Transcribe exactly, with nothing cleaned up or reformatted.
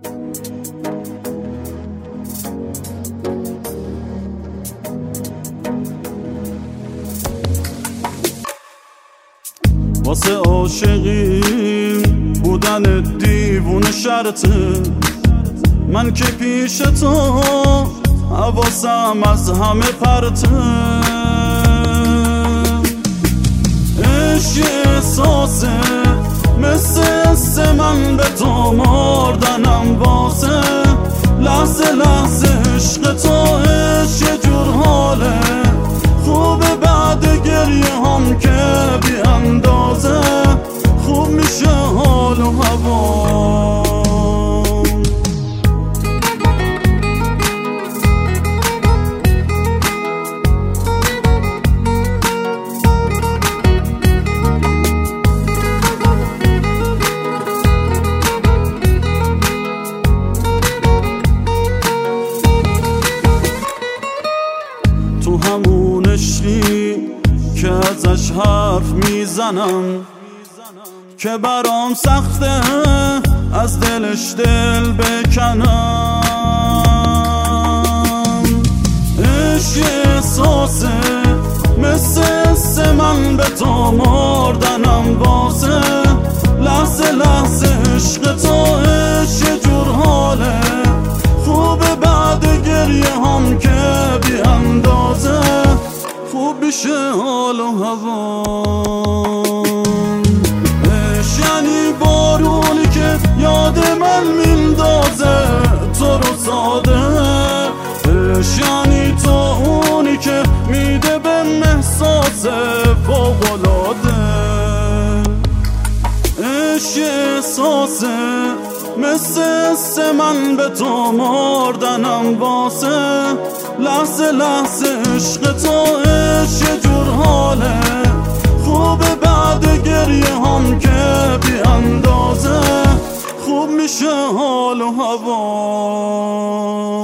واسه عاشقیم بودن دیوونه شرطه، من که پیش تو حواسم از همه پرته. عشق احساسه مثل حس من به تو مردنم واسه لحظه لحظه عشق تو. عشق یه جور حاله خوبه بعد گریه هم که بی اندازه خوب میشه حال و هوا. تو همون عشقی که ازش حرف میزنم که برام سخته از دلش دل بکنم. عشق احساسه مثل حس من به تو مردنم واسه لحظه لحظه عشق تو. عشق یه جور حاله خوبه بعد گریه هم که بی اندازه خوب بشه حال و هوا. عشق یعنی بارونی که یاد من میندازه تو رو ساده. عشق یعنی تو اونی که میده به احساس فوق‌العاده. عشق احساسه مثل حس من به تو مردنم واسه لحظه لحظه عشق تو. عشق یه جور حاله خوبه بعد گریه هم که بی اندازه خوب میشه حال و هوا.